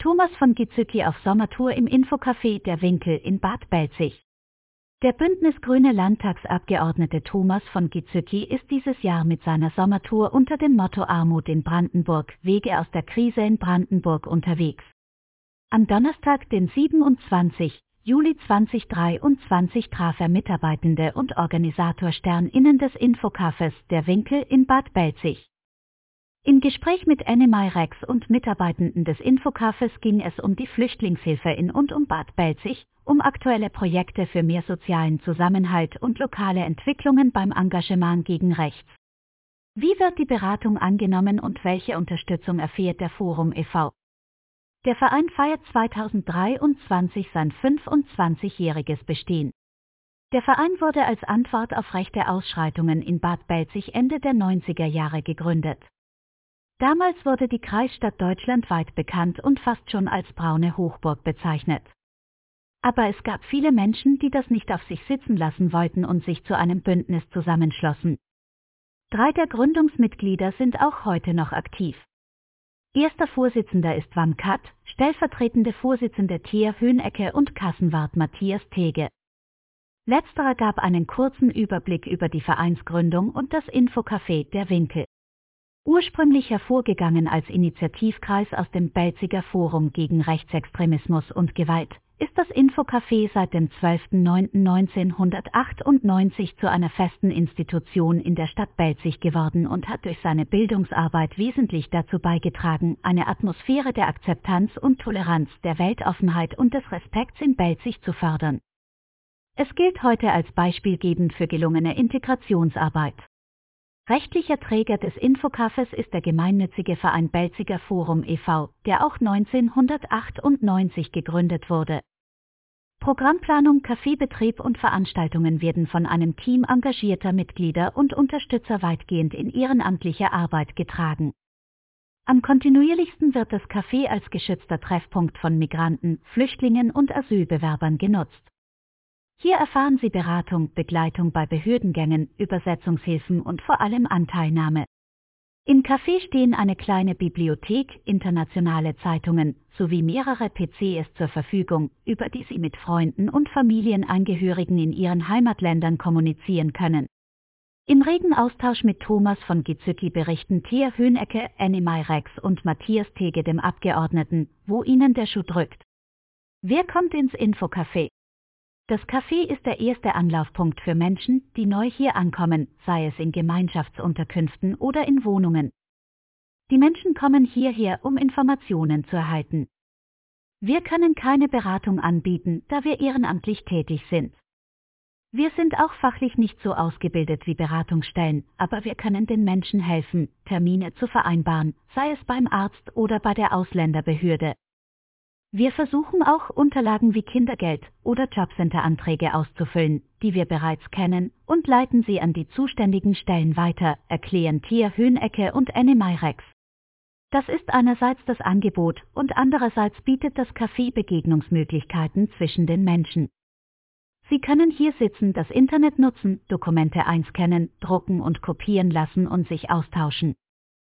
Thomas von Giesecke auf Sommertour im Infocafé Der Winkel in Bad Belzig. Der bündnisgrüne Landtagsabgeordnete Thomas von Giesecke ist dieses Jahr mit seiner Sommertour unter dem Motto Armut in Brandenburg, Wege aus der Krise in Brandenburg unterwegs. Am Donnerstag, den 27. Juli 2023 traf er Mitarbeitende und OrganisatorsternInnen des Infocafés Der Winkel in Bad Belzig. Im Gespräch mit Annemai Rex und Mitarbeitenden des Infocafés ging es um die Flüchtlingshilfe in und um Bad Belzig, um aktuelle Projekte für mehr sozialen Zusammenhalt und lokale Entwicklungen beim Engagement gegen Rechts. Wie wird die Beratung angenommen und welche Unterstützung erfährt der Forum e.V.? Der Verein feiert 2023 sein 25-jähriges Bestehen. Der Verein wurde als Antwort auf rechte Ausschreitungen in Bad Belzig Ende der 90er Jahre gegründet. Damals wurde die Kreisstadt deutschlandweit bekannt und fast schon als braune Hochburg bezeichnet. Aber es gab viele Menschen, die das nicht auf sich sitzen lassen wollten und sich zu einem Bündnis zusammenschlossen. 3 der Gründungsmitglieder sind auch heute noch aktiv. Erster Vorsitzender ist Wam Kat, stellvertretende Vorsitzende Thea Höhnecke und Kassenwart Matthias Tege. Letzterer gab einen kurzen Überblick über die Vereinsgründung und das Infocafé Der Winkel. Ursprünglich hervorgegangen als Initiativkreis aus dem Belziger Forum gegen Rechtsextremismus und Gewalt, ist das Infocafé seit dem 12.09.1998 zu einer festen Institution in der Stadt Belzig geworden und hat durch seine Bildungsarbeit wesentlich dazu beigetragen, eine Atmosphäre der Akzeptanz und Toleranz, der Weltoffenheit und des Respekts in Belzig zu fördern. Es gilt heute als beispielgebend für gelungene Integrationsarbeit. Rechtlicher Träger des Infocafés ist der gemeinnützige Verein Belziger Forum e.V., der auch 1998 gegründet wurde. Programmplanung, Kaffeebetrieb und Veranstaltungen werden von einem Team engagierter Mitglieder und Unterstützer weitgehend in ehrenamtlicher Arbeit getragen. Am kontinuierlichsten wird das Café als geschützter Treffpunkt von Migranten, Flüchtlingen und Asylbewerbern genutzt. Hier erfahren Sie Beratung, Begleitung bei Behördengängen, Übersetzungshilfen und vor allem Anteilnahme. Im Café stehen eine kleine Bibliothek, internationale Zeitungen sowie mehrere PCs zur Verfügung, über die Sie mit Freunden und Familienangehörigen in Ihren Heimatländern kommunizieren können. Im regen Austausch mit Thomas von Giesecke berichten Thea Höhnecke, Annemai Rex und Matthias Tege dem Abgeordneten, wo ihnen der Schuh drückt. Wer kommt ins Infocafé? Das Café ist der erste Anlaufpunkt für Menschen, die neu hier ankommen, sei es in Gemeinschaftsunterkünften oder in Wohnungen. Die Menschen kommen hierher, um Informationen zu erhalten. Wir können keine Beratung anbieten, da wir ehrenamtlich tätig sind. Wir sind auch fachlich nicht so ausgebildet wie Beratungsstellen, aber wir können den Menschen helfen, Termine zu vereinbaren, sei es beim Arzt oder bei der Ausländerbehörde. Wir versuchen auch, Unterlagen wie Kindergeld oder Jobcenter-Anträge auszufüllen, die wir bereits kennen, und leiten sie an die zuständigen Stellen weiter, erklären Thea Höhnecke und Annemai Rex. Das ist einerseits das Angebot und andererseits bietet das Café Begegnungsmöglichkeiten zwischen den Menschen. Sie können hier sitzen, das Internet nutzen, Dokumente einscannen, drucken und kopieren lassen und sich austauschen.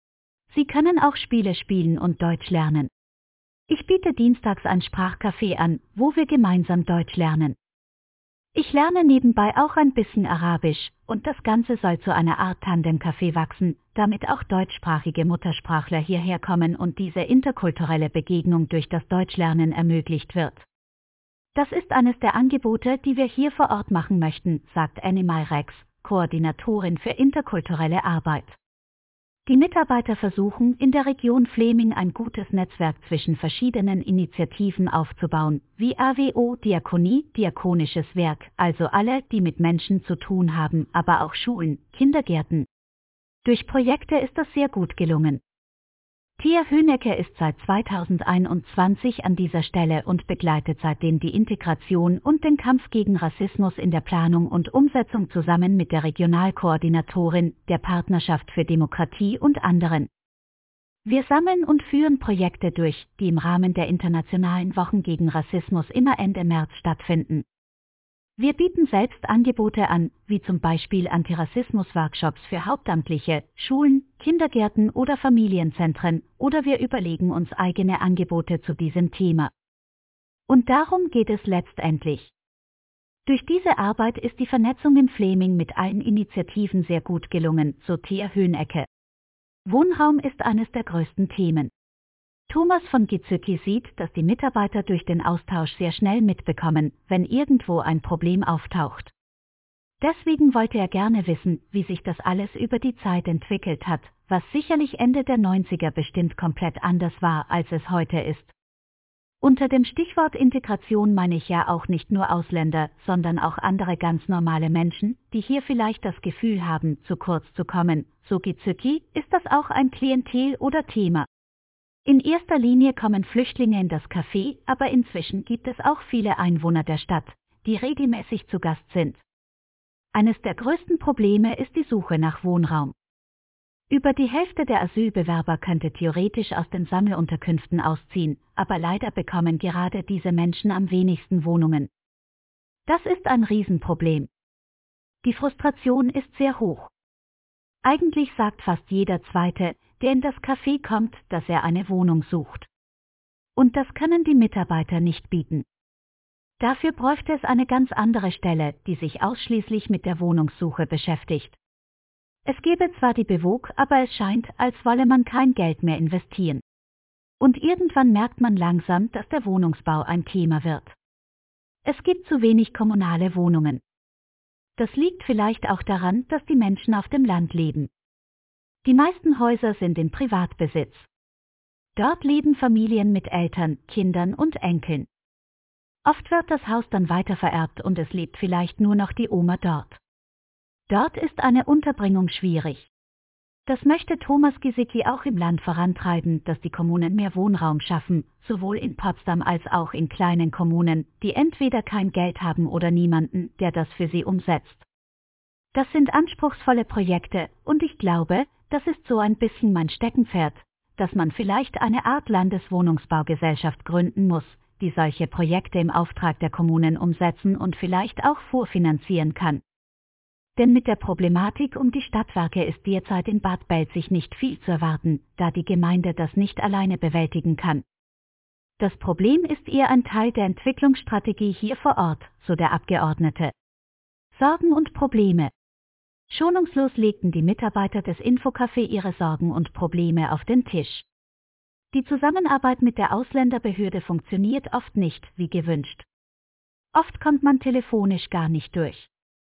Sie können auch Spiele spielen und Deutsch lernen. Ich biete dienstags ein Sprachcafé an, wo wir gemeinsam Deutsch lernen. Ich lerne nebenbei auch ein bisschen Arabisch und das Ganze soll zu einer Art Tandemcafé wachsen, damit auch deutschsprachige Muttersprachler hierher kommen und diese interkulturelle Begegnung durch das Deutschlernen ermöglicht wird. Das ist eines der Angebote, die wir hier vor Ort machen möchten, sagt Annemai Rex, Koordinatorin für interkulturelle Arbeit. Die Mitarbeiter versuchen, in der Region Fläming ein gutes Netzwerk zwischen verschiedenen Initiativen aufzubauen, wie AWO, Diakonie, Diakonisches Werk, also alle, die mit Menschen zu tun haben, aber auch Schulen, Kindergärten. Durch Projekte ist das sehr gut gelungen. Thea Höhnecke ist seit 2021 an dieser Stelle und begleitet seitdem die Integration und den Kampf gegen Rassismus in der Planung und Umsetzung zusammen mit der Regionalkoordinatorin der Partnerschaft für Demokratie und anderen. Wir sammeln und führen Projekte durch, die im Rahmen der Internationalen Wochen gegen Rassismus immer Ende März stattfinden. Wir bieten selbst Angebote an, wie zum Beispiel Antirassismus-Workshops für Hauptamtliche, Schulen, Kindergärten oder Familienzentren, oder wir überlegen uns eigene Angebote zu diesem Thema. Und darum geht es letztendlich. Durch diese Arbeit ist die Vernetzung in Fläming mit allen Initiativen sehr gut gelungen, so Thea Höhnecke. Wohnraum ist eines der größten Themen. Thomas von Gizeki sieht, dass die Mitarbeiter durch den Austausch sehr schnell mitbekommen, wenn irgendwo ein Problem auftaucht. Deswegen wollte er gerne wissen, wie sich das alles über die Zeit entwickelt hat, was sicherlich Ende der 90er bestimmt komplett anders war, als es heute ist. Unter dem Stichwort Integration meine ich ja auch nicht nur Ausländer, sondern auch andere ganz normale Menschen, die hier vielleicht das Gefühl haben, zu kurz zu kommen. So Gizeki ist das auch ein Klientel oder Thema. In erster Linie kommen Flüchtlinge in das Café, aber inzwischen gibt es auch viele Einwohner der Stadt, die regelmäßig zu Gast sind. Eines der größten Probleme ist die Suche nach Wohnraum. Über die Hälfte der Asylbewerber könnte theoretisch aus den Sammelunterkünften ausziehen, aber leider bekommen gerade diese Menschen am wenigsten Wohnungen. Das ist ein Riesenproblem. Die Frustration ist sehr hoch. Eigentlich sagt fast jeder Zweite, der in das Café kommt, dass er eine Wohnung sucht. Und das können die Mitarbeiter nicht bieten. Dafür bräuchte es eine ganz andere Stelle, die sich ausschließlich mit der Wohnungssuche beschäftigt. Es gäbe zwar die BEWOG, aber es scheint, als wolle man kein Geld mehr investieren. Und irgendwann merkt man langsam, dass der Wohnungsbau ein Thema wird. Es gibt zu wenig kommunale Wohnungen. Das liegt vielleicht auch daran, dass die Menschen auf dem Land leben. Die meisten Häuser sind in Privatbesitz. Dort leben Familien mit Eltern, Kindern und Enkeln. Oft wird das Haus dann weitervererbt und es lebt vielleicht nur noch die Oma dort. Dort ist eine Unterbringung schwierig. Das möchte Thomas Gizeki auch im Land vorantreiben, dass die Kommunen mehr Wohnraum schaffen, sowohl in Potsdam als auch in kleinen Kommunen, die entweder kein Geld haben oder niemanden, der das für sie umsetzt. Das sind anspruchsvolle Projekte und ich glaube, das ist so ein bisschen mein Steckenpferd, dass man vielleicht eine Art Landeswohnungsbaugesellschaft gründen muss, die solche Projekte im Auftrag der Kommunen umsetzen und vielleicht auch vorfinanzieren kann. Denn mit der Problematik um die Stadtwerke ist derzeit in Bad Belzig nicht viel zu erwarten, da die Gemeinde das nicht alleine bewältigen kann. Das Problem ist eher ein Teil der Entwicklungsstrategie hier vor Ort, so der Abgeordnete. Sorgen und Probleme. Schonungslos legten die Mitarbeiter des Infocafé ihre Sorgen und Probleme auf den Tisch. Die Zusammenarbeit mit der Ausländerbehörde funktioniert oft nicht, wie gewünscht. Oft kommt man telefonisch gar nicht durch.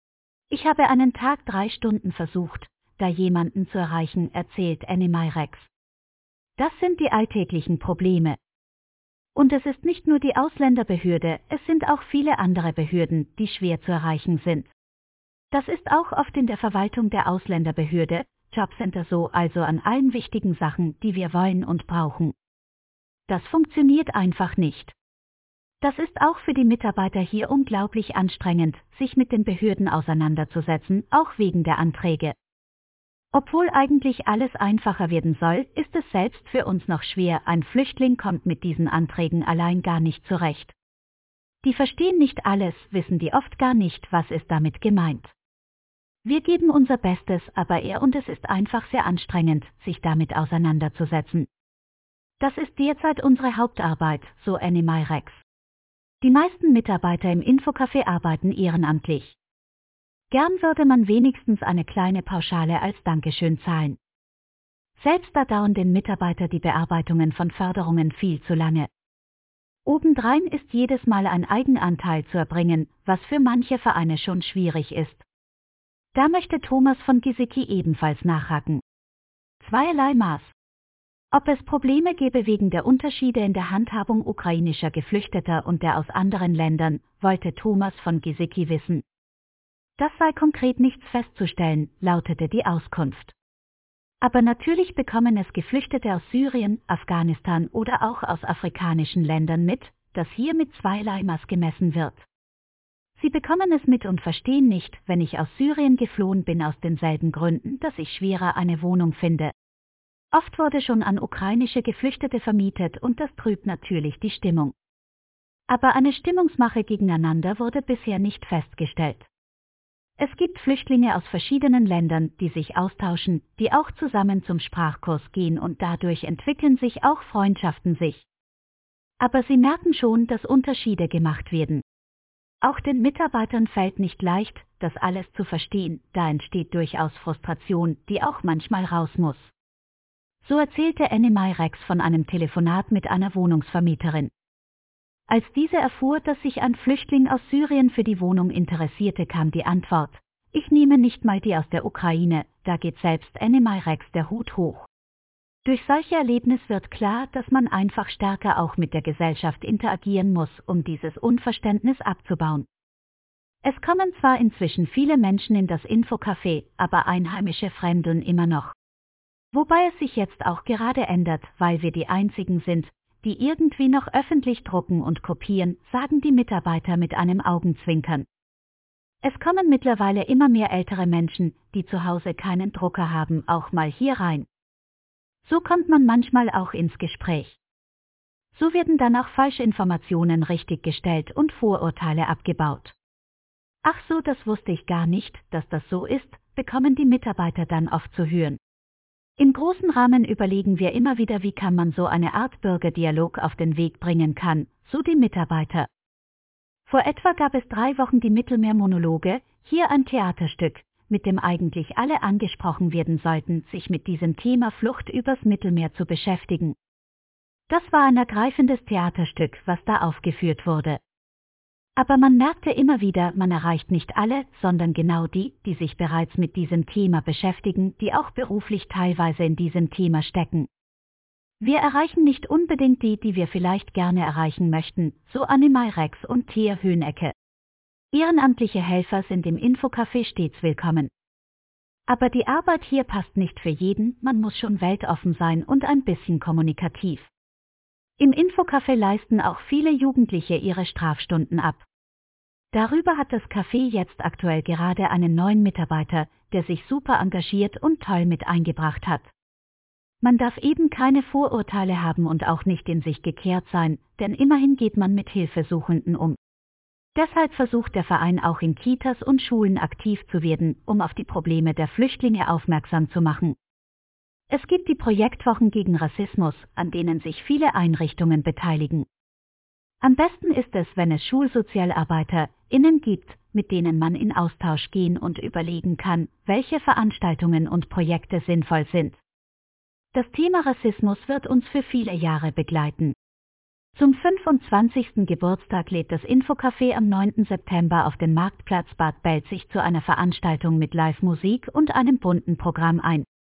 Ich habe einen Tag 3 Stunden versucht, da jemanden zu erreichen, erzählt Annie Mayrex. Das sind die alltäglichen Probleme. Und es ist nicht nur die Ausländerbehörde, es sind auch viele andere Behörden, die schwer zu erreichen sind. Das ist auch oft in der Verwaltung der Ausländerbehörde, Jobcenter so, also an allen wichtigen Sachen, die wir wollen und brauchen. Das funktioniert einfach nicht. Das ist auch für die Mitarbeiter hier unglaublich anstrengend, sich mit den Behörden auseinanderzusetzen, auch wegen der Anträge. Obwohl eigentlich alles einfacher werden soll, ist es selbst für uns noch schwer, ein Flüchtling kommt mit diesen Anträgen allein gar nicht zurecht. Die verstehen nicht alles, wissen die oft gar nicht, was ist damit gemeint. Wir geben unser Bestes, aber und es ist einfach sehr anstrengend, sich damit auseinanderzusetzen. Das ist derzeit unsere Hauptarbeit, so Annie Mayrex. Die meisten Mitarbeiter im Infocafé arbeiten ehrenamtlich. Gern würde man wenigstens eine kleine Pauschale als Dankeschön zahlen. Selbst da dauern den Mitarbeiter die Bearbeitungen von Förderungen viel zu lange. Obendrein ist jedes Mal ein Eigenanteil zu erbringen, was für manche Vereine schon schwierig ist. Da möchte Thomas von Gizeki ebenfalls nachhaken. Zweierlei Maß. Ob es Probleme gäbe wegen der Unterschiede in der Handhabung ukrainischer Geflüchteter und der aus anderen Ländern, wollte Thomas von Gizeki wissen. Das sei konkret nichts festzustellen, lautete die Auskunft. Aber natürlich bekommen es Geflüchtete aus Syrien, Afghanistan oder auch aus afrikanischen Ländern mit, dass hier mit zweierlei Maß gemessen wird. Sie bekommen es mit und verstehen nicht, wenn ich aus Syrien geflohen bin aus denselben Gründen, dass ich schwerer eine Wohnung finde. Oft wurde schon an ukrainische Geflüchtete vermietet und das trübt natürlich die Stimmung. Aber eine Stimmungsmache gegeneinander wurde bisher nicht festgestellt. Es gibt Flüchtlinge aus verschiedenen Ländern, die sich austauschen, die auch zusammen zum Sprachkurs gehen und dadurch entwickeln sich auch Freundschaften sich. Aber sie merken schon, dass Unterschiede gemacht werden. Auch den Mitarbeitern fällt nicht leicht, das alles zu verstehen, da entsteht durchaus Frustration, die auch manchmal raus muss. So erzählte Annemai Rex von einem Telefonat mit einer Wohnungsvermieterin. Als diese erfuhr, dass sich ein Flüchtling aus Syrien für die Wohnung interessierte, kam die Antwort: Ich nehme nicht mal die aus der Ukraine, da geht selbst Annemai Rex der Hut hoch. Durch solche Erlebnisse wird klar, dass man einfach stärker auch mit der Gesellschaft interagieren muss, um dieses Unverständnis abzubauen. Es kommen zwar inzwischen viele Menschen in das Infocafé, aber Einheimische fremdeln immer noch. Wobei es sich jetzt auch gerade ändert, weil wir die einzigen sind, die irgendwie noch öffentlich drucken und kopieren, sagen die Mitarbeiter mit einem Augenzwinkern. Es kommen mittlerweile immer mehr ältere Menschen, die zu Hause keinen Drucker haben, auch mal hier rein. So kommt man manchmal auch ins Gespräch. So werden dann auch Falschinformationen richtiggestellt und Vorurteile abgebaut. Ach so, das wusste ich gar nicht, dass das so ist, bekommen die Mitarbeiter dann oft zu hören. Im großen Rahmen überlegen wir immer wieder, wie kann man so eine Art Bürgerdialog auf den Weg bringen kann, so die Mitarbeiter. Vor etwa gab es 3 Wochen die Mittelmeermonologe, hier ein Theaterstück, mit dem eigentlich alle angesprochen werden sollten, sich mit diesem Thema Flucht übers Mittelmeer zu beschäftigen. Das war ein ergreifendes Theaterstück, was da aufgeführt wurde. Aber man merkte immer wieder, man erreicht nicht alle, sondern genau die, die sich bereits mit diesem Thema beschäftigen, die auch beruflich teilweise in diesem Thema stecken. Wir erreichen nicht unbedingt die, die wir vielleicht gerne erreichen möchten, so Annemai Rex und Thea Höhnecke. Ehrenamtliche Helfer sind im Infocafé stets willkommen. Aber die Arbeit hier passt nicht für jeden, man muss schon weltoffen sein und ein bisschen kommunikativ. Im Infocafé leisten auch viele Jugendliche ihre Strafstunden ab. Darüber hat das Café jetzt aktuell gerade einen neuen Mitarbeiter, der sich super engagiert und toll mit eingebracht hat. Man darf eben keine Vorurteile haben und auch nicht in sich gekehrt sein, denn immerhin geht man mit Hilfesuchenden um. Deshalb versucht der Verein auch in Kitas und Schulen aktiv zu werden, um auf die Probleme der Flüchtlinge aufmerksam zu machen. Es gibt die Projektwochen gegen Rassismus, an denen sich viele Einrichtungen beteiligen. Am besten ist es, wenn es SchulsozialarbeiterInnen gibt, mit denen man in Austausch gehen und überlegen kann, welche Veranstaltungen und Projekte sinnvoll sind. Das Thema Rassismus wird uns für viele Jahre begleiten. Zum 25. Geburtstag lädt das Infocafé am 9. September auf den Marktplatz Bad Belzig zu einer Veranstaltung mit Live-Musik und einem bunten Programm ein.